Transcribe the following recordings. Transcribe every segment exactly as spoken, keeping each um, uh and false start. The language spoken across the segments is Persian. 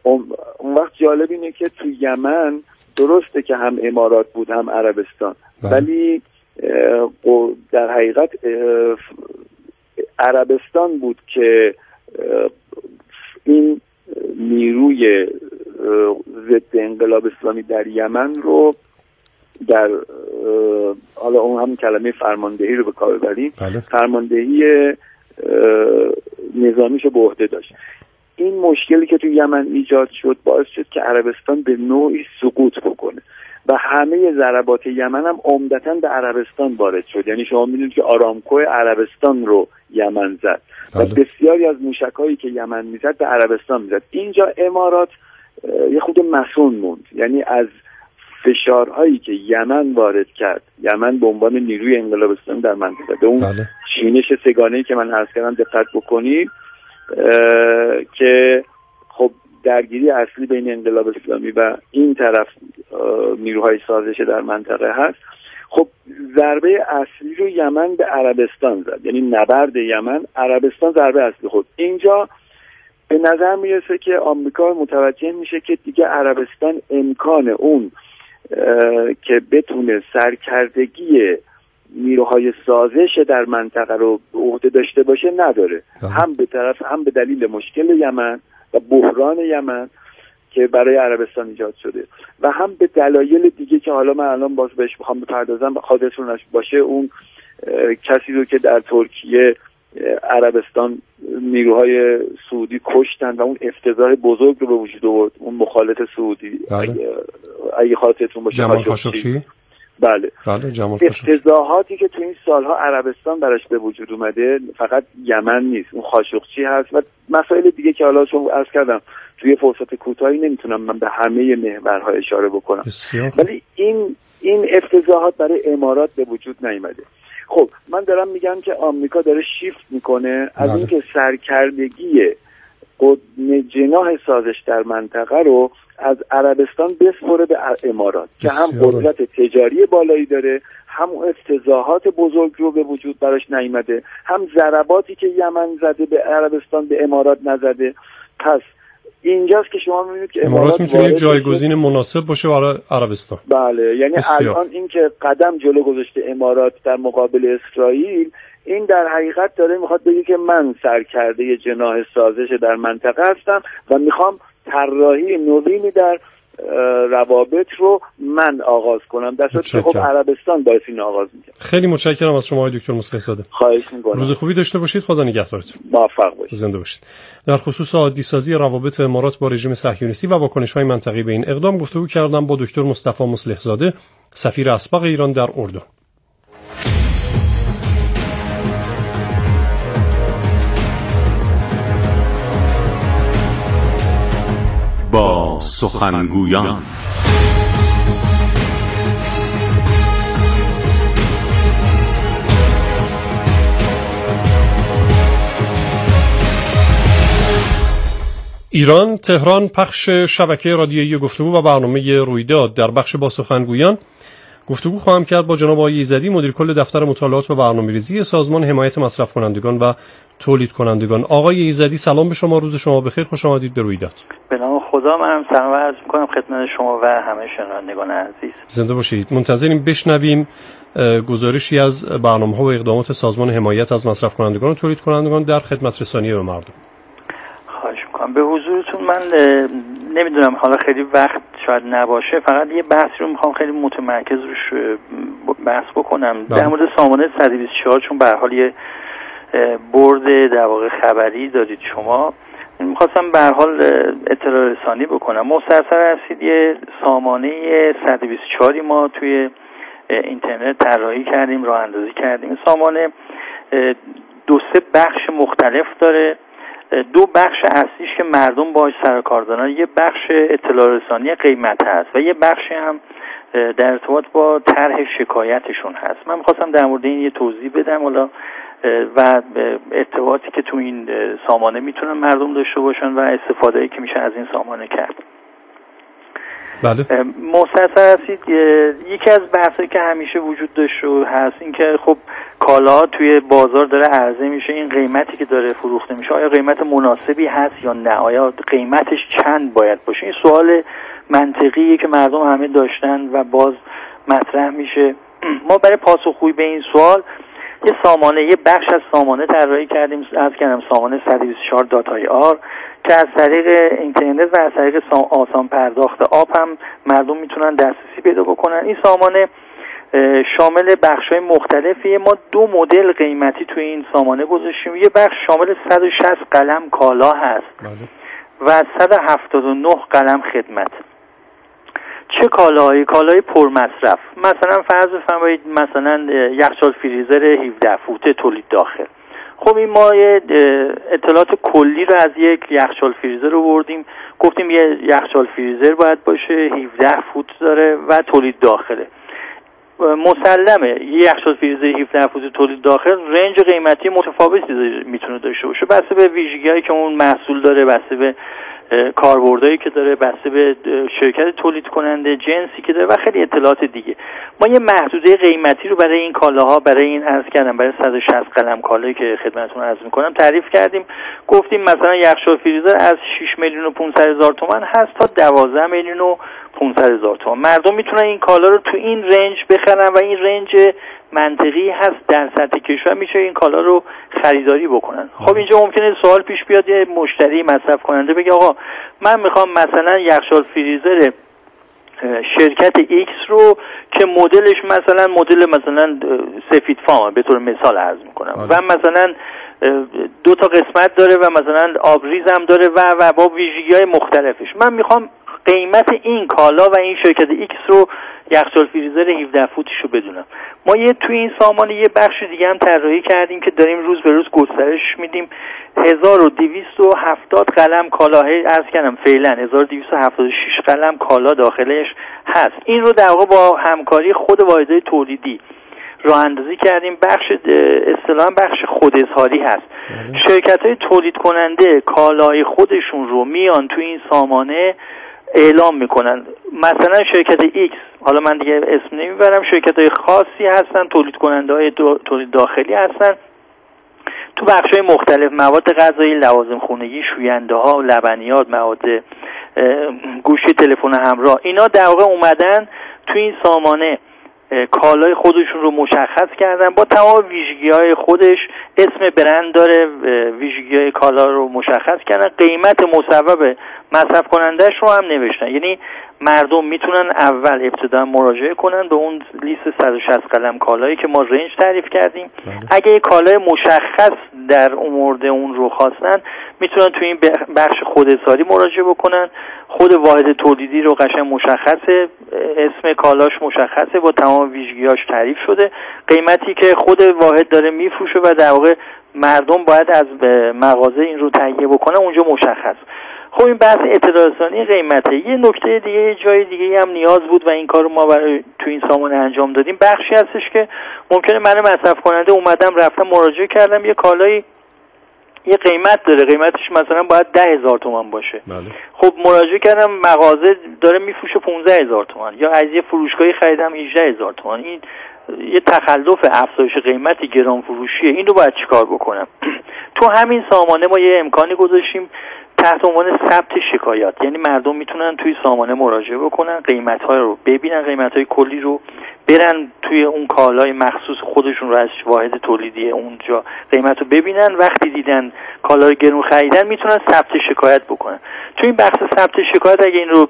اون وقت جالب اینه که تو یمن درسته که هم امارات بود هم عربستان، ولی در حقیقت عربستان بود که این نیروی ضد انقلاب اسلامی در یمن رو در حالا اون هم کلمه فرماندهی رو به کار ببریم، فرماندهی نظامیشو به عهده داشت. این مشکلی که تو یمن ایجاد شد باعث شد که عربستان به نوعی سقوط بکنه و همه ضربات یمن هم عمدتاً به عربستان وارد شد. یعنی شما میدونید که آرامکو عربستان رو یمن زد و بسیاری از موشک‌هایی که یمن میزد به عربستان میزد. اینجا امارات یه خود مسئول موند، یعنی از فشارهایی که یمن وارد کرد، یمن به عنوان نیروی انقلاب اسلامی در منطقه، به اون بله. چینش سگانه‌ای که من عرض کردم دقت بکنید که خب درگیری اصلی بین انقلاب اسلامی و این طرف نیروهای سازش در منطقه هست. خب ضربه اصلی رو یمن به عربستان زد، یعنی نبرد یمن عربستان ضربه اصلی خود. اینجا به نظر میرسه که آمریکا متوجه میشه که دیگه عربستان امکان اون که بتونه سرکردگی نیروهای سازش در منطقه رو به عهده داشته باشه نداره، هم به طرف هم به دلیل مشکل یمن و بحران یمن که برای عربستان ایجاد شده و هم به دلایل دیگه که حالا من الان باز بهش بخوام بپردازم خاطرتون باشه، اون کسی رو که در ترکیه عربستان نیروهای سعودی کشتن و اون افتضاح بزرگ رو به وجود آورد، اون مخالف سعودی اگه, اگه خاطرتون باشه جمال خاشقچی. بله, بله افتضاحاتی که تو این سالها عربستان براش به وجود اومده فقط یمن نیست، اون خاشقچی هست و مسائل دیگه که حالا چون عرض کردم توی فرصت کوتاهی نمیتونم من به همه محورها اشاره بکنم، ولی این این افتضاحات برای امارات به وجود نیامده. خب من دارم میگم که آمریکا داره شیفت میکنه از بله. اینکه سرکردگی جناح سازش در منطقه رو از عربستان بسپره به امارات که هم قدرت تجاری بالایی داره، هم افتضاحات بزرگ رو به وجود براش نیامده، هم ضرباتی که یمن زده به عربستان به امارات نزده. پس اینجاست که شما میبینید که امارات, امارات میتونه یک جایگزین مناسب باشه برای عربستان. بله، یعنی بسیار. الان این که قدم جلو گذاشته امارات در مقابل اسرائیل، این در حقیقت داره میخواد بگه که من سرکرده جناح سازش در منطقه هستم و میخوام طراحی نوینی در روابط رو من آغاز کنم، در صورتی که خب عربستان باعث این آغاز میکنه. خیلی متشکرم از شما آقای دکتر مصلح زاده. خواهش میکنم. روز خوبی داشته باشید. خدا نگهدارتون. موفق باشید. زنده باشید. در خصوص عادی‌سازی روابط امارات با رژیم صهیونیستی و واکنش‌های منطقه‌ای به این اقدام گفتگو کردم با دکتر مصطفی مصلح زاده، سفیر اسبق ایران در اردن. با سخنگویان ایران، تهران. پخش شبکه رادیویی گفتگو و برنامه رویداد. در بخش با سخنگویان گفتگو خواهم کرد با جناب آقای ایزدی، مدیر کل دفتر مطالعات و برنامه‌ریزی سازمان حمایت مصرف کنندگان و تولید کنندگان. آقای ایزدی سلام به شما، روز شما بخیر، خوش آمدید به رویداد. به نام خدا، منم سلام عرض می‌کنم خدمت شما و همه شنوندگان عزیز. زنده باشید. منتظریم بشنویم گزارشی از برنامه‌ها و اقدامات سازمان حمایت از مصرف کنندگان و تولید کنندگان در خدمت رسانی به مردم. خواهش می‌کنم. به حضورتون من نمیدونم حالا خیلی وقت شاید نباشه، فقط یه بحثی رو میخوام خیلی متمرکز روش بحث بکنم در مورد سامانه صد و بیست و چهار، چون به هر حال یه برد در واقع خبری دادید شما. میخواستم به هر حال اطلاع رسانی بکنم. مستثر هستید یه سامانه صد و بیست و چهار ما توی اینترنت طراحی کردیم، راه اندازی کردیم. سامانه دو سه بخش مختلف داره. دو بخش اصلیش که مردم باهاش سر و کار دارن، یه بخش اطلاع رسانی قیمت هست و یه بخشی هم در ارتباط با طرح شکایتشون هست. من می‌خواستم در مورد این یه توضیح بدم حالا و ارتباطی که تو این سامانه میتونن مردم داشته باشن و استفاده‌ای که میشه از این سامانه کرد. بله. مستثر هستید. یکی از بحثایی که همیشه وجود داشته و هست این که خب کالا توی بازار داره عرضه میشه، این قیمتی که داره فروخته میشه آیا قیمت مناسبی هست یا نه، آیا قیمتش چند باید باشه؟ این سوال منطقیه که مردم همه داشتن و باز مطرح میشه. ما برای پاسخگویی به این سوال یه سامانه، یه بخش از سامانه طراحی کردیم، از کردم سامانه صد و بیست و چهار دات آی آر که از طریق اینترنت و از طریق آسان پرداخت آب هم مردم میتونن دسترسی پیدا بکنن. این سامانه شامل بخش‌های مختلفیه. ما دو مدل قیمتی توی این سامانه گذاشتیم. یه بخش شامل صد و شصت قلم کالا هست و صد و هفتاد و نه قلم خدمت. چه کالاهایی؟ کالای پرمصرف، مثلا فرض بفرمایید مثلا یخچال فریزر هفده فوته تولید داخل. خب این ما اطلاعات کلی رو از یک یخچال فریزر رو بردیم، گفتیم یه یخچال فریزر باید باشه، هفده فوت داره و تولید داخله. مسلمه یه یخچال فریزر هفده فوت تولید داخل رنج قیمتی متفاوتی میتونه داشته باشه، بسته به ویژگی‌هایی که اون محصول داره، بسته به کاربردایی که داره، بسته به شرکت تولید کننده، جنسی که داره و خیلی اطلاعات دیگه. ما یه محدوده قیمتی رو برای این کالاها، برای این عرض کردم برای صد و شصت قلم کالایی که خدمتتون عرض می‌کنم تعریف کردیم. گفتیم مثلا یخچال فریزر از شش میلیون و پانصد هزار تومان هست تا دوازده میلیون و پانصد هزار تومان. مردم میتونن این کالا رو تو این رنج بخرن و این رنج منطقی هست، در سطح کشور میشه این کالا رو خریداری بکنن. خب اینجا ممکنه سوال پیش بیاد، یه مشتری مصرف کننده بگه آقا من میخوام مثلا یخچال فریزر شرکت ایکس رو که مدلش مثلا مدل مثلا سفید فام به طور مثال عرض میکنم آه. و مثلا دو تا قسمت داره و مثلا آبریز هم داره و و با ویژگی‌های مختلفش، من میخوام قیمت این کالا و این شرکت ایکس رو یخچال فریزر هفده فوتش رو بدونم. ما یه توی این سامانه یه بخش دیگه هم طراحی کردیم که داریم روز به روز گسترش میدیم. هزار و دویست و هفتاد قلم کالاهای عرض کردم فعلا هزار و دویست و هفتاد و شش قلم کالا داخلش هست. این رو در واقع با همکاری خود واحدهای تولیدی راه اندازی کردیم. بخش اصطلاحاً بخش خوداظهاری هست. شرکت‌های تولید کننده کالای خودشون رو میان توی این سامانه اعلام میکنن. مثلا شرکت ایکس، حالا من دیگه اسم نمیبرم، شرکت‌های خاصی هستن، تولید کننده‌های تولید داخلی هستن، تو بخش‌های مختلف مواد غذایی، لوازم خانگی، شوینده‌ها، لبنیات، مواد گوشی تلفن همراه، اینا در واقع اومدن تو این سامانه کالای خودشون رو مشخص کردن با تمام ویژگی‌های خودش، اسم برند داره، ویژگی‌های کالا رو مشخص کردن، قیمت مصوب مصرف کنندهش رو هم نوشتن. یعنی مردم میتونن اول ابتدا مراجعه کنن به اون لیست صد و شصت قلم کالایی که ما رنج تعریف کردیم. اگه یه کالای مشخص در اون مورد اون رو خواستن میتونن تو این بخش خوداظهاری مراجعه بکنن. خود واحد تولیدی رو قشنگ مشخصه، اسم کالاش مشخصه، با تمام ویژگی‌هاش تعریف شده، قیمتی که خود واحد داره میفروشه و در واقع مردم باید از مغازه این رو تهیه بکنن اونجا مشخص. خب این بحث اطلاع رسانی قیمته. یه نکته دیگه، یه جای دیگه هم نیاز بود و این کارو ما برای تو این سامانه انجام دادیم. بخشی هستش که ممکنه من مصرف کننده اومدم رفتم مراجعه کردم یه کالایی یه قیمت داره، قیمتش مثلا باید ده هزار تومان باشه. بله. خب مراجعه کردم مغازه داره میفروشه پانزده هزار تومان، یا از یه فروشگاهی خریدم هجده هزار تومان. این یه تخلف افزایش قیمتی گران فروشیه. این رو باید چیکار بکنم؟ تو همین سامانه ما یه امکانی گذاشتیم تحت عنوان ثبت شکایات. یعنی مردم میتونن توی سامانه مراجعه بکنن، قیمت‌ها رو ببینن، قیمت‌های کلی رو برن توی اون کالای مخصوص خودشون رو از واحد تولیدی اونجا قیمت رو ببینن، وقتی دیدن کالا رو گرون خریدن میتونن ثبت شکایت بکنن. توی این بخش ثبت شکایت اگه این رو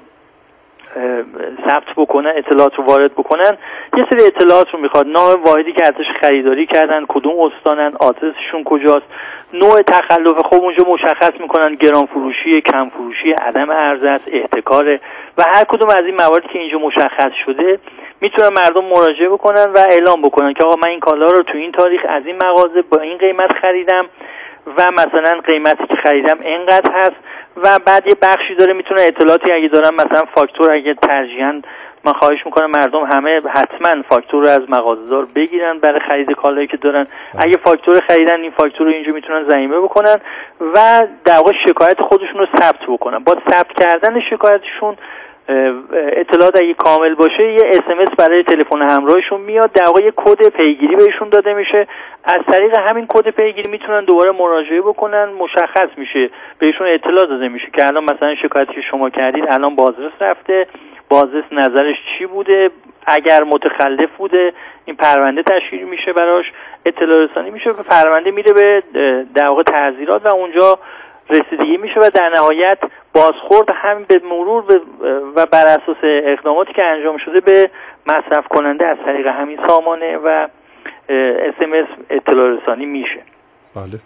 ثبت بکنن، اطلاعات رو وارد بکنن، یه سری اطلاعات رو میخواد. نام واحدی که ازش خریداری کردن، کدوم استانن، آدرسشون کجاست، نوع تخلف خب اونجا مشخص میکنن، گران فروشی، کم فروشی، عدم عرضه است، احتکاره و هر کدوم از این مواردی که اینجا مشخص شده میتونن مردم مراجعه بکنن و اعلام بکنن که آقا من این کالا رو تو این تاریخ از این مغازه با این قیمت خریدم و مثلا قیمتی که خریدم اینقدر هست. و بعد یه بخشی داره میتونه اطلاعاتی اگه دارن، مثلا فاکتور اگه ترجیحاً من خواهش میکنم مردم همه حتما فاکتور رو از مغازه‌دار بگیرن برای خرید کالایی که دارن. اگه فاکتور خریدن این فاکتور رو اینجا میتونن ضمیمه بکنن و در واقع شکایت خودشون رو ثبت بکنن. با ثبت کردن شکایتشون اطلاعات اگه کامل باشه یه اس ام اس برای تلفن همراهشون میاد، در واقع یه کد پیگیری بهشون داده میشه. از طریق همین کد پیگیری میتونن دوباره مراجعه بکنن، مشخص میشه بهشون اطلاع داده میشه که الان مثلا شکایتی که شما کردید الان بازرس رفته، بازرس نظرش چی بوده، اگر متخلف بوده این پرونده تشکیل میشه براش، اطلاع رسانی میشه، به پرونده میره به در واقع تعزیرات و اونجا رسیدگی میشه و در نهایت بازخورد هم به مرور و بر اساس اقداماتی که انجام شده به مصرف کننده از طریق همین سامانه و اس ام اس اطلاع رسانی میشه. بله.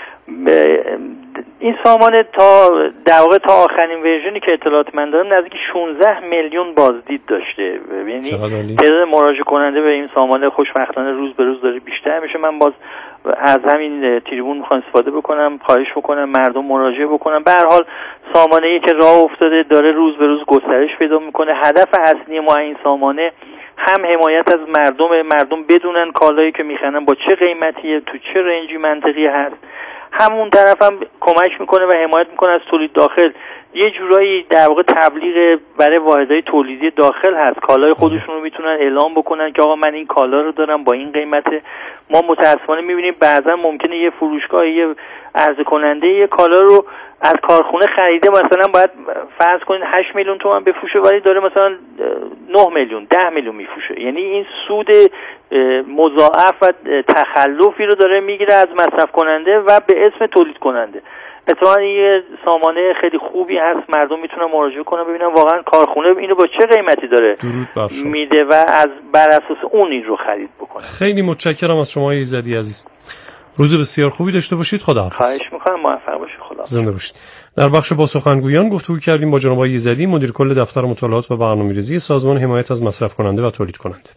این سامانه تا در واقع تا آخرین ورژنی که اطلاعات من دارم نزدیک شانزده میلیون بازدید داشته. یعنی تعداد مراجعه کننده به این سامانه خوشبختانه روز به روز داره بیشتر میشه. من باز از همین تریبون میخوام استفاده بکنم، خواهش بکنم مردم مراجعه بکنم. به هر حال سامانه‌ای که راه افتاده داره روز به روز گسترش پیدا میکنه. هدف اصلی ما این سامانه هم حمایت از مردم، مردم بدونن کالایی که میخرن با چه قیمتیه، تو چه رنجی منطقی هست، همون طرف هم کمک میکنه و حمایت میکنه از تولید داخل. یه جورایی در واقع تبلیغ برای واحدهای تولیدی داخل هست، کالای خودشون رو میتونن اعلام بکنن که آقا من این کالا رو دارم با این قیمت. ما متاسفانه میبینیم بعضا ممکنه یه فروشگاه یه عرضه کننده یه کالا رو از کارخونه خریده، مثلا باید فرض کنید هشت میلیون تومان بفروشه ولی داره مثلا نه میلیون ده میلیون میفروشه. یعنی این سود مضاعف و تخلفی رو داره میگیره از مصرف کننده و به اسم تولید کننده. اتفاقا یه سامانه خیلی خوبی هست، مردم میتونن مراجعه کنن ببینن واقعا کارخونه اینو با چه قیمتی داره میده و از بر اساس اون این رو خرید بکنه. خیلی متشکرم از شما ایزدی عزیز. روز بسیار خوبی داشته باشید. خداحافظ. خواهش می‌کنم، موفق باشید. خدا زنده باشید. در بخش با سخنگویان گفتگو کردیم با جناب ایزدی، مدیر کل دفتر مطالعات و برنامه‌ریزی سازمان حمایت از مصرف کننده و تولید کننده.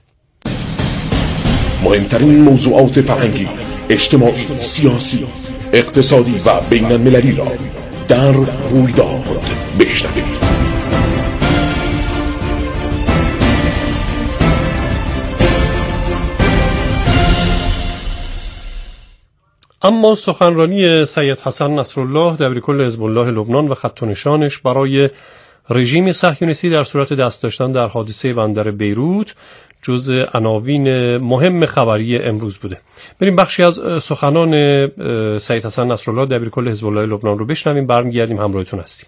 مهمترین موضوعات فرهنگی، اجتماعی، سیاسی، اقتصادی و بین المللی را در رویداد بشنوید. اما سخنرانی سید حسن نصرالله دبیرکل حزب الله لبنان و خط و نشانش برای رژیم صهیونیستی در صورت دست داشتن در حادثه بندر بیروت جزء عناوین مهم خبری امروز بوده. بریم بخشی از سخنان سید حسن نصرالله دبیرکل حزب الله لبنان رو بشنویم، برمیگردیم همراهتون هستیم.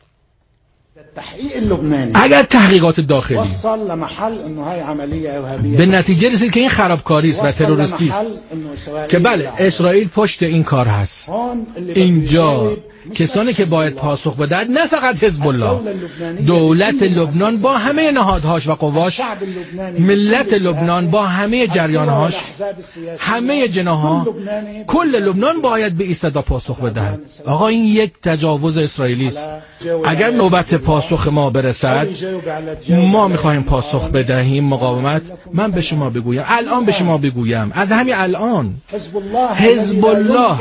اگر تحقیقات داخلی به نتیجه رسید که این خرابکاری است و تروریستی است که بله اسرائیل پشت این کار هست، اینجا کسانی که باید پاسخ بدهد نه فقط حزب الله، دولت لبنان با همه نهادهاش و قواش، ملت لبنان با همه جریانهاش، همه جناحها، کل لبنان باید به ایستاد و پاسخ بدهد. آقا این یک تجاوز اسرائیلی است. اگر نوبت پاسخ ما برسد ما میخواهیم پاسخ بدهیم مقاومت. من به شما بگویم الان به شما بگویم از همین الان حزب الله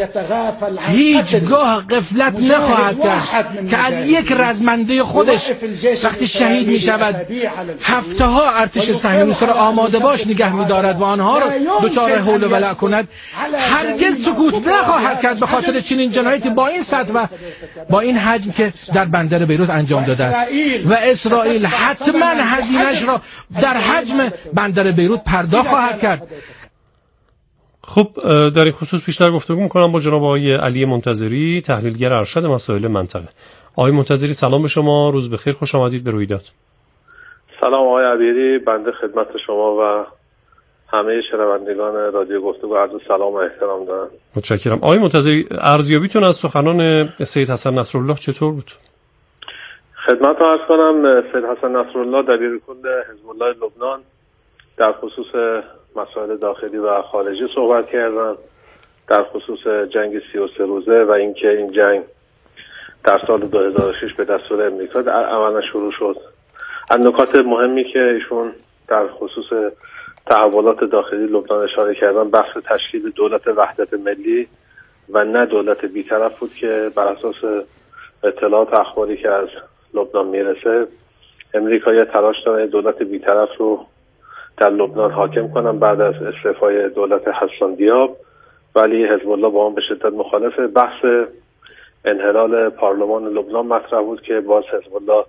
هیچگاه غفلت نخواهد کرد که از یک رزمنده خودش وقتی شهید می شود هفته ها ارتش صهیونیست را آماده باش نگه می دارد و آنها را دچار حول و ولا کند، هرگز سکوت نخواهد کرد به خاطر چنین جنایتی با این سطح و با این حجم که در بندر بیروت انجام داده است. و اسرائیل حتما هزینه‌اش را در حجم بندر بیروت پرداخت خواهد کرد. خب در این خصوص بیشتر گفتگو می‌کنم با جناب آقای علی منتظری، تحلیلگر ارشد مسائل منطقه. آقای منتظری سلام به شما، روز بخیر، خوش آمدید به رویداد. سلام آقای عبیری، بنده خدمت شما و همه شنوندگان رادیو گفتگو عرض سلام و احترام دارم. متشکرم. آقای منتظری ارزیابیتون از سخنان سید حسن نصرالله چطور بود؟ خدمت عرض کنم سید حسن نصرالله دبیرکل حزب الله لبنان در خصوص مسائل داخلی و خارجی صحبت کردن، در خصوص جنگ سی و سه روزه و اینکه این جنگ در سال دو هزار و شش به دستور امریکا عملا شروع شد. از نکات مهمی که ایشون در خصوص تحولات داخلی لبنان اشاره کردن بحث تشکیل دولت وحدت ملی و نه دولت بی‌طرف بود که بر اساس اطلاعات اخباری که از لبنان میرسه امریکا تلاش داره دولت بی‌طرف رو در لبنان حاکم کنن بعد از استعفای دولت حسن دیاب، ولی حزب الله با آن به شدت مخالفه. بحث انحلال پارلمان لبنان مطرح بود که باز حزب الله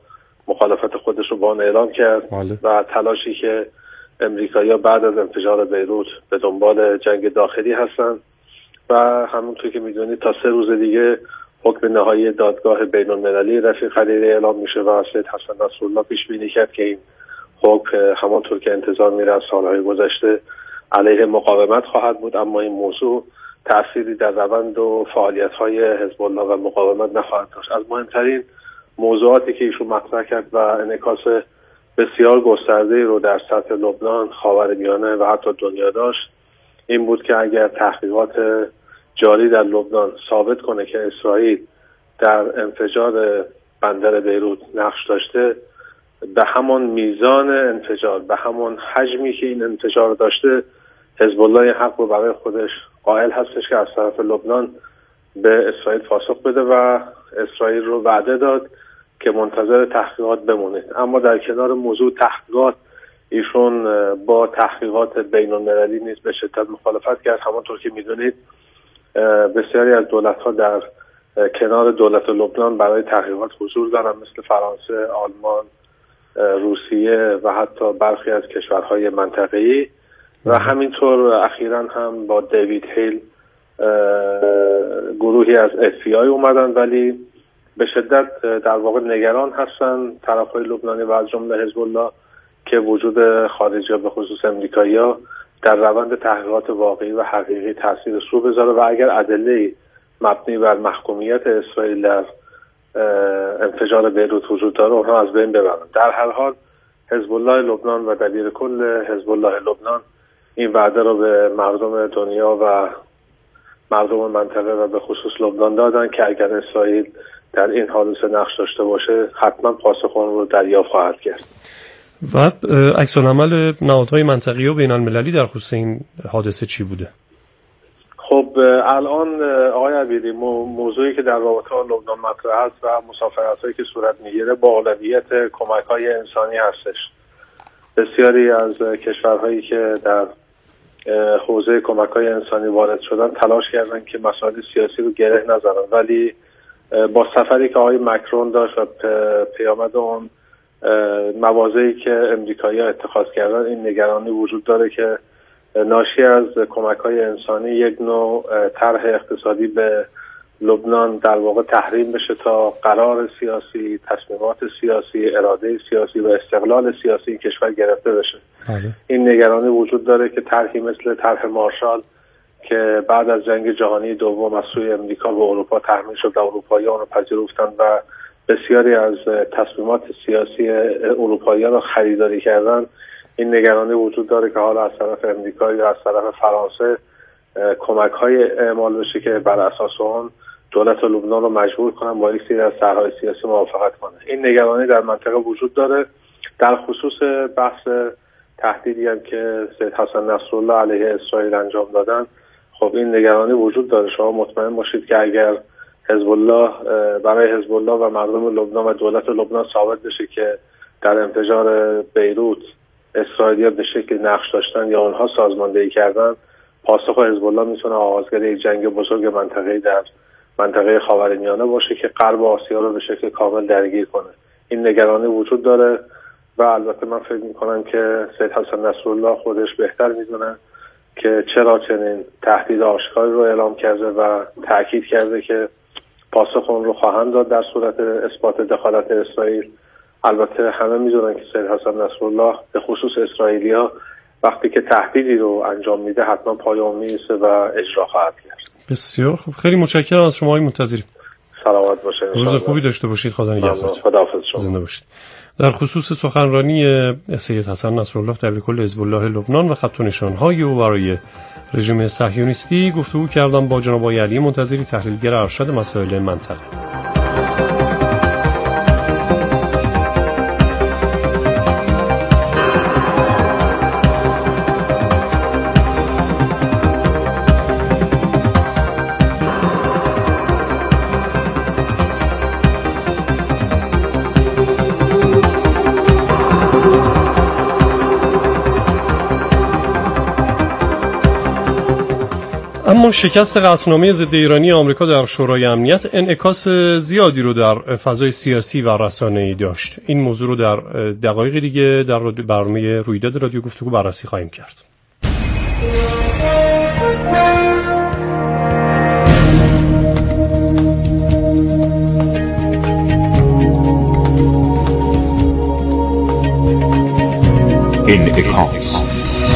مخالفت خودش رو با آن اعلام کرد بله. و تلاشی که امریکایی‌ها بعد از انفجار بیروت به دنبال جنگ داخلی هستند و همونطور که میدونید تا سه روز دیگه حکم نهایی دادگاه بین‌المللی رفیق خلیلی اعلام میشه و سید حسن نصرالله پیش بینی کرد که این حکم همانطور که انتظار میره از سالهای گذشته علیه مقاومت خواهد بود، اما این موضوع تأثیری در روند و فعالیت‌های حزب الله و مقاومت نخواهد داشت. از مهمترین موضوعاتی که ایشون مطرح کرد و انعکاس بسیار گسترده‌ای رو در سطح لبنان، خاورمیانه و حتی دنیا داشت این بود که اگر تحقیقات جاری در لبنان ثابت کنه که اسرائیل در انفجار بندر بیروت نقش داشته، به همان میزان انفجار، به همان حجمی که این انفجار داشته، حزب الله حق رو برای خودش قائل هستش که از طرف لبنان به اسرائیل پاسخ بده و اسرائیل رو وعده داد که منتظر تحقیقات بمونید. اما در کنار موضوع تحقیقات ایشون با تحقیقات بین المللی نیز به شدت مخالفت کرد. همانطور که میدونید بسیاری از دولت‌ها در کنار دولت لبنان برای تحقیقات حضور دارن، مثل فرانسه، آلمان، روسیه و حتی برخی از کشورهای منطقه‌ای و همینطور اخیراً هم با دیوید هیل گروهی از اف بی آی اومدن، ولی به شدت در واقع نگران هستن طرفهای لبنانی و از جمله حزب الله که وجود خارجی‌ها به خصوص امریکایی‌ها در روند تحقیقات واقعی و حقیقی تاثیر رو بذاره و اگر ادله‌ای مبنی بر محکومیت اسرائیل در انفجار بیروت وجود داره اونها از بین ببرن. در هر حال حزب الله لبنان و دبیر کل حزب الله لبنان این وعده رو به مردم دنیا و مردم منطقه و به خصوص لبنان دادن که اگر اسرائیل در این حادثه نقش داشته باشه حتما پاسخ اون رو دریافت خواهد کرد. و عکس العمل نهادهای منطقه‌ای و بین‌المللی در خصوص این حادثه چی بوده؟ خب الان آقای عبیدی موضوعی که در رابطه با لبنان مطرح است و مسافرت‌هایی که صورت میگیره با اولویت کمک‌های انسانی هستش. بسیاری از کشورهایی که در حوزه کمک‌های انسانی وارد شدن تلاش کردن که مسائل سیاسی رو گره نزنن، ولی با سفری که آقای مکرون داشت و پیامد اون مواضعی که امریکایی‌ها اتخاذ کردن این نگرانی وجود داره که ناشی از کمک‌های انسانی یک نوع طرح اقتصادی به لبنان در واقع تحریم بشه تا قرار سیاسی، تصمیمات سیاسی، اراده سیاسی و استقلال سیاسی این کشور گرفته بشه. بله. این نگرانی وجود داره که طرحی مثل طرح مارشال که بعد از جنگ جهانی دوم از سوی امریکا و اروپا تحمیل شد و اروپایی‌ها رو پذیرفتند و بسیاری از تصمیمات سیاسی اروپایی‌ها را خریداری کردن. این نگرانی وجود داره که حالا از طرف امریکا یا از طرف فرانسه کمک‌های اعمال بشه که بر اساس اون دولت لبنان رو مجبور کنن با یک سری از طرح‌های سیاسی موافقت کنه. این نگرانی در منطقه وجود داره. در خصوص بحث تهدیدی هم که سید حسن نصرالله علیه اسرائیل انجام دادن، خب این نگرانی وجود داره. شما مطمئن باشید که اگر حزب الله برای حزب الله و مردم لبنان و دولت لبنان ثابت بشه که در انفجار بیروت اسرائیلی‌ها به شکلی نقش داشتن یا اونها سازماندهی کردن، پاسخ حزب الله میتونه آغازگر یک جنگ بزرگ منطقه‌ای در منطقه خاورمیانه باشه که غرب آسیا رو به شکل کامل درگیر کنه. این نگرانی وجود داره و البته من فکر میکنم که سید حسن نصرالله خودش بهتر میدونه که چرا چنین تهدید آشکاری رو اعلام کرده و تأکید کرده که پاسخ اون رو خواهند داد در صورت اثبات دخالت اسرائیل. البته همه میدونن که سید حسن نصرالله به خصوص اسرائیلی‌ها وقتی که تهدیدی رو انجام میده حتما پای اون میسته و اجرا خواهد کرد. بسیار خوب، خیلی متشکرم از شما آقای منتظری. سلامت باشید. روز خوبی داشته باشید. خدا نگهدار. خداحافظ شما. زنده باشید. در خصوص سخنرانی سید حسن نصرالله دبیرکل حزب الله لبنان و خط و نشان‌های او برای رژیم صهیونیستی گفتگو کردم با جناب آقای علی منتظری، تحلیلگر ارشد مسائل منطقه. اما شکست قطعنامه ضد ایرانی آمریکا در شورای امنیت انعکاس زیادی رو در فضای سیاسی و رسانه‌ای داشت. این موضوع رو در دقایق دیگه در برنامه رویداد رادیو گفتگو بررسی خواهیم کرد. انعکاس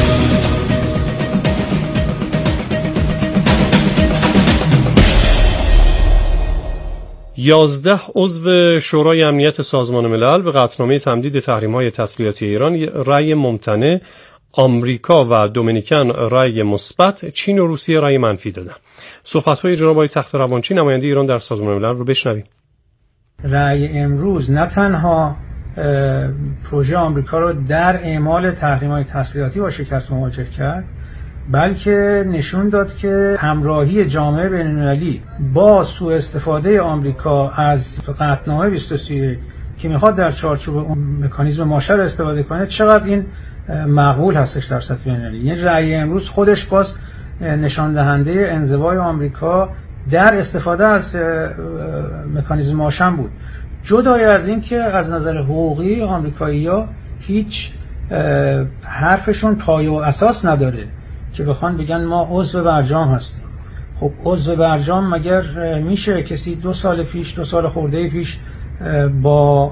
یازده عضو شورای امنیت سازمان ملل به قطعنامه تمدید تحریم‌های تسلیحاتی ایران رأی ممتنع، آمریکا و دومینیکن رأی مثبت، چین و روسیه رأی منفی دادند. صحبت‌های جناب آقای تخت‌روانچی نماینده ایران در سازمان ملل رو بشنویم. رأی امروز نه تنها پروژه آمریکا رو در اعمال تحریم‌های تسلیحاتی با شکست مواجه کرد، بلکه نشون داد که همراهی جامعه بین‌المللی با سوء استفاده آمریکا از قطعنامه بیست و سی که میخواد در چارچوب اون مکانیزم ماشه استفاده کنه چقدر این مقبول هستش در سطح بین‌المللی. یعنی رأی امروز خودش باز نشان دهنده انزوای آمریکا در استفاده از مکانیزم ماشه بود. جدای از این که از نظر حقوقی آمریکایی‌ها هیچ حرفشون پایه و اساس نداره که بخوان بگن ما عضو برجام هستیم. خب عضو برجام مگر میشه کسی دو سال پیش دو سال خورده پیش با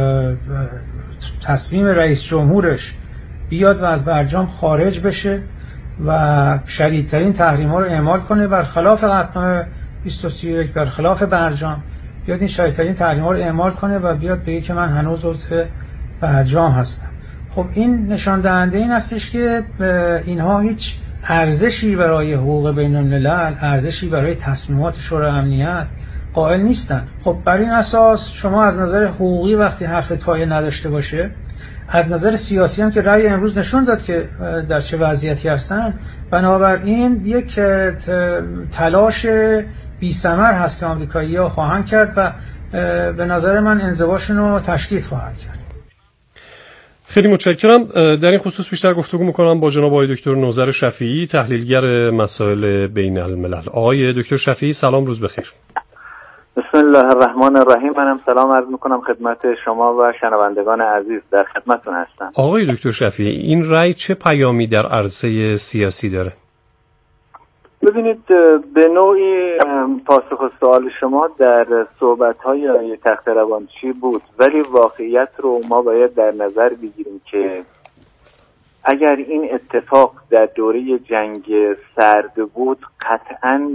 تصمیم رئیس جمهورش بیاد و از برجام خارج بشه و شدیدترین تحریم‌ها رو اعمال کنه برخلاف قطعنامه بیست و یک، برخلاف برجام بیاد این شدیدترین تحریم‌ها رو اعمال کنه و بیاد بگه که من هنوز عضو برجام هستم. خب این نشان دهنده این هستش که اینها هیچ ارزشی برای حقوق بین الملل، ارزشی برای تصمیمات شورای امنیت قائل نیستن. خب بر این اساس شما از نظر حقوقی وقتی حرف پایه نداشته باشه، از نظر سیاسی هم که رأی امروز نشون داد که در چه وضعیتی هستن، بنابراین یک تلاش بی ثمر هست که آمریکایی‌ها خواهند کرد و به نظر من انزواشون رو تشدید خواهد کرد. خیلی متشکرم. در این خصوص بیشتر گفتگو میکنم با جناب آقای دکتر نوذر شفیعی، تحلیلگر مسائل بین الملل. آقای دکتر شفیعی سلام، روز بخیر. بسم الله الرحمن الرحیم. منم سلام عرض میکنم خدمت شما و شنوندگان عزیز، در خدمتتون هستم. آقای دکتر شفیعی، این رأی چه پیامی در عرصه سیاسی داره؟ ببینید، به نوعی پاسخ سوال شما در صحبت‌های آقای تخت‌روانچی بود، ولی واقعیت رو ما باید در نظر بگیریم که اگر این اتفاق در دوره جنگ سرد بود قطعاً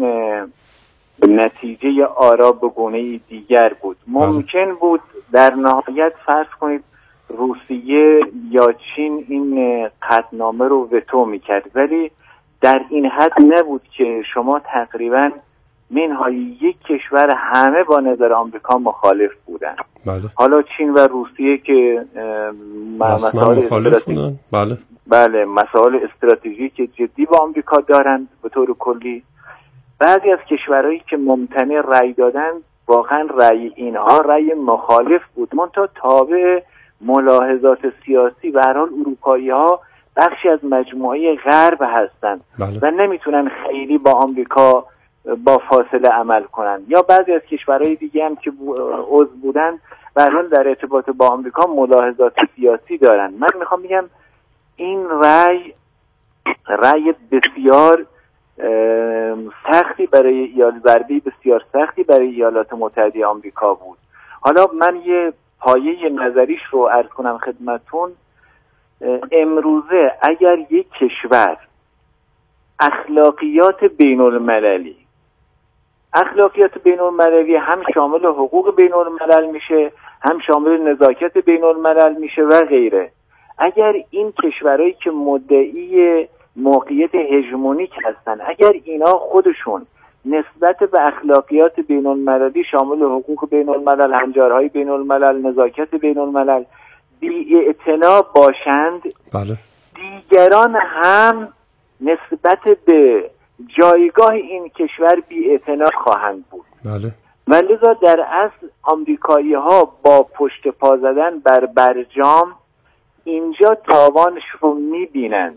نتیجه آرا به گونه دیگر بود. ممکن بود در نهایت فرض کنید روسیه یا چین این قطعنامه رو وتو می‌کرد، ولی در این حد نبود که شما تقریبا منهای یک کشور همه با نظر آمریکا مخالف بودن. بله. حالا چین و روسیه که مسائل استراتژیک بله بله مسائل استراتژیک جدی با آمریکا دارند به طور کلی. بعضی از کشورهایی که ممتنع رأی دادن واقعا رأی اینها رأی مخالف بود، منتها تابع ملاحظات سیاسی و هر حال اروپایی‌ها بخشی از مجموعه غرب هستند بله. و نمیتونن خیلی با آمریکا با فاصله عمل کنن، یا بعضی از کشورهای دیگه هم که عضو بودن و الان در ارتباط با آمریکا ملاحظات سیاسی دارن. من میخوام بگم این رأی رأی بسیار سختی برای ایالات ضربه بسیار سختی برای ایالات متحده آمریکا بود. حالا من یه پایه نظریش رو عرض کنم خدمتون. امروزه اگر یک کشور اخلاقیات بین المللی اخلاقیات بین المللی هم شامل حقوق بین الملل میشه، هم شامل نزاکت بین الملل میشه و غیره، اگر این کشورهایی که مدعی موقعیت هژمونیک هستن اگر اینا خودشون نسبت به اخلاقیات بین المللی شامل حقوق بین الملل، هنجارهای بین الملل، نزاکت بین الملل بی‌اعتنا باشند، بله. دیگران هم نسبت به جایگاه این کشور بی‌اعتنا خواهند بود. بله. ولذا در اصل آمریکایی ها با پشت پا زدن بر برجام اینجا تاوانش رو میبینند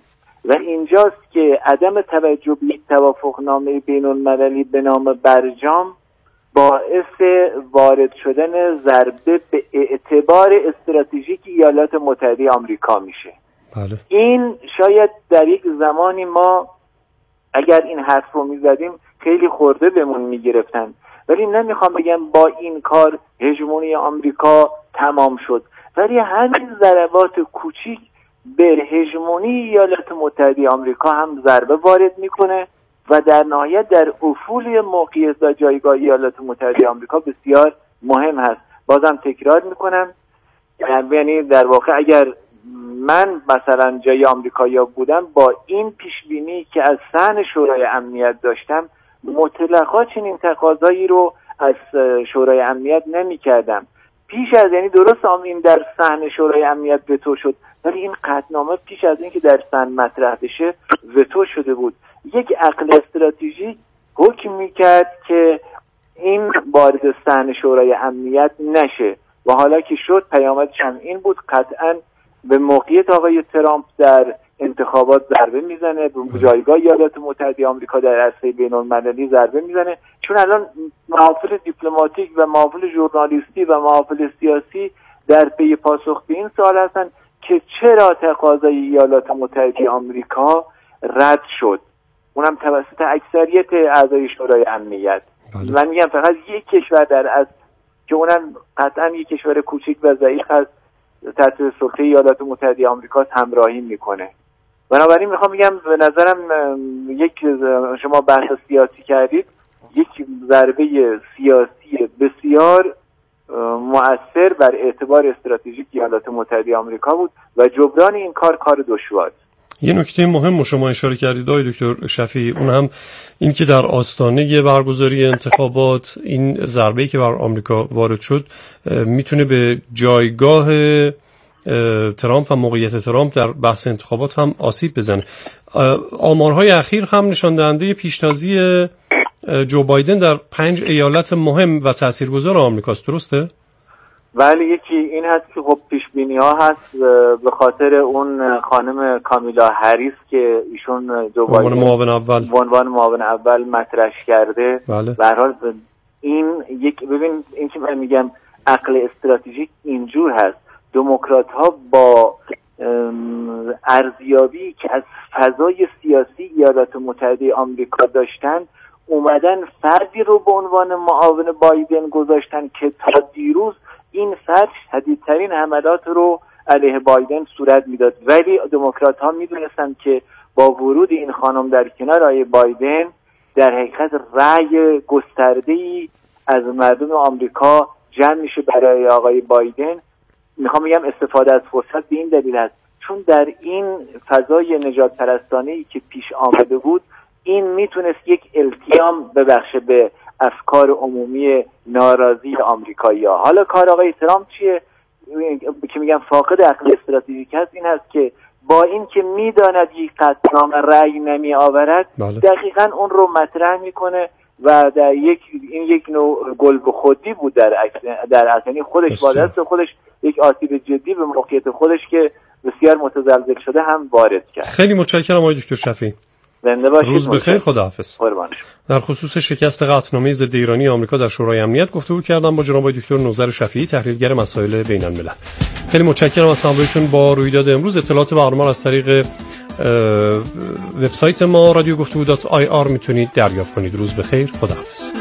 و اینجاست که عدم توجه به توافقنامه بین المللی به نام برجام باعث وارد شدن ضربه به اعتبار استراتژیک ایالات متحده آمریکا میشه. بله. این شاید در یک زمانی ما اگر این حرف رو میزدیم خیلی خورده بهمون میگرفتن، ولی نمیخوام بگم با این کار هژمونی آمریکا تمام شد، ولی همین ضربات کوچیک به هژمونی ایالات متحده آمریکا هم ضربه وارد میکنه و در نهایت در افول موقعیت و جایگاه ایالات متحده آمریکا بسیار مهم هست. بازم تکرار میکنم، یعنی در واقع اگر من مثلا جای آمریکایی‌ها بودم با این پیشبینی که از صحن شورای امنیت داشتم مطلقا چنین تقاضایی رو از شورای امنیت نمی کردم. پیش از یعنی درست این در صحن شورای امنیت وتو شد، ولی این قطعنامه پیش از اینکه در صحن مطرح بشه وتو شده بود. یک عقل استراتژیک حکم میکرد که این وارد صحن شورای امنیت نشه و حالا که شد پیامدش هم این بود، قطعاً به موقعیت آقای ترامپ در انتخابات ضربه میزنه، به جایگاه ایالات متحده آمریکا در عرصه بین المللی ضربه میزنه، چون الان محافل دیپلماتیک و محافل ژورنالیستی و محافل سیاسی در پی پاسخ به این سوال هستن که چرا تقاضای ایالات متحده آمریکا رد شد، اونم توسط اکثریت اعضای شورای امنیت. بله. من میگم فقط یک کشور در از که اونم قطعا یک کشور کوچک و ضعیف هست تحت سلطه ایالات متحده آمریکا همراهی میکنه. بنابراین میخوام بگم به نظرم یک شما بحث سیاسی کردید، یک ضربه سیاسی بسیار مؤثر بر اعتبار استراتژیک ایالات متحده آمریکا بود و جبران این کار کار دشوار. یه نکته مهم شما اشاره کردید آقای دکتر شفیعی، اون هم این که در آستانه برگزاری انتخابات این ضربه‌ای که بر آمریکا وارد شد میتونه به جایگاه ترامپ و موقعیت ترامپ در بحث انتخابات هم آسیب بزنه. آمارهای اخیر هم نشان دهنده پیشتازی جو بایدن در پنج ایالت مهم و تاثیرگذار آمریکاست، درسته؟ ولی یکی این هست که خب پیش بینی ها هست به خاطر اون خانم کامیلا هریس که ایشون جو بایدن معاون اول به عنوان معاون اول مطرح کرده. بله. به هر حال این یک ببین این که من میگم عقل استراتژیک اینجور هست، دموکرات ها با ارزیابی که از فضای سیاسی ایالات متحده آمریکا داشتن اومدن فردی رو به عنوان معاون بایدن گذاشتن که تا دیروز این فرد شدیدترین حملات رو علیه بایدن صورت میداد، ولی دموکرات ها میدونستن که با ورود این خانم در کنار آقای بایدن در حقیقت رأی گسترده‌ای از مردم آمریکا جمع میشه برای آقای بایدن. میخوام بگم استفاده از فرصت به این دلیل است چون در این فضای نجات پرستانه‌ای که پیش آمده بود این میتونست یک التیام ببخشه به افکار عمومی ناراضی آمریکایی‌ها. حالا کار آقای ترامپ چیه که میگم فاقد عقل استراتژیک هست؟ این هست که با این که میداند یک قطعنامه رأی نمی آورد بله. دقیقاً اون رو مطرح میکنه و در یک این یک نوع گل به خودی بود در در اصلی خودش با دست خودش یک آسیب جدی به موقعیت خودش که بسیار متزلزل شده هم وارد کرد. خیلی متشکرم آقای دکتر شفیعی. زنده باشید. روز بخیر، خداحافظ. قربان. در خصوص شکست قطعنامه ضد ایرانی آمریکا در شورای امنیت گفتگو کردم با جناب دکتر نوذر شفیعی، تحلیلگر مسائل بین الملل. خیلی متشکرم از همراهیتون با رویداد امروز. اطلاعات برنامه از طریق وبسایت ما رادیو گفتگو دات آی آر میتونید دریافت کنید. روز بخیر، خداحافظ.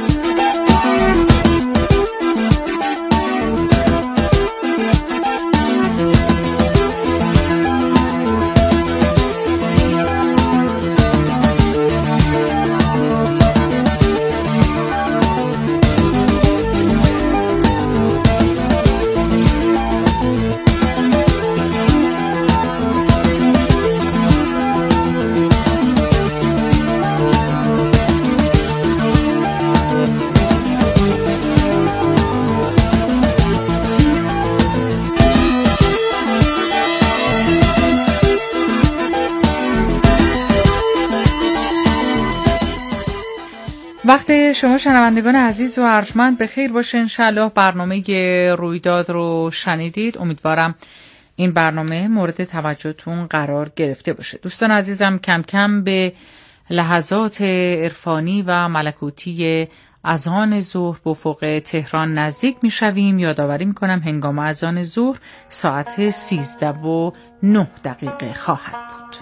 وقت شما شنوندگان عزیز و ارجمند بخیر باشه. انشالله برنامه رویداد رو شنیدید. امیدوارم این برنامه مورد توجهتون قرار گرفته باشه. دوستان عزیزم، کم کم به لحظات عرفانی و ملکوتی اذان ظهر به افق تهران نزدیک می شویم. یادآوری می کنم هنگام اذان ظهر ساعت سیزده و نه دقیقه خواهد بود.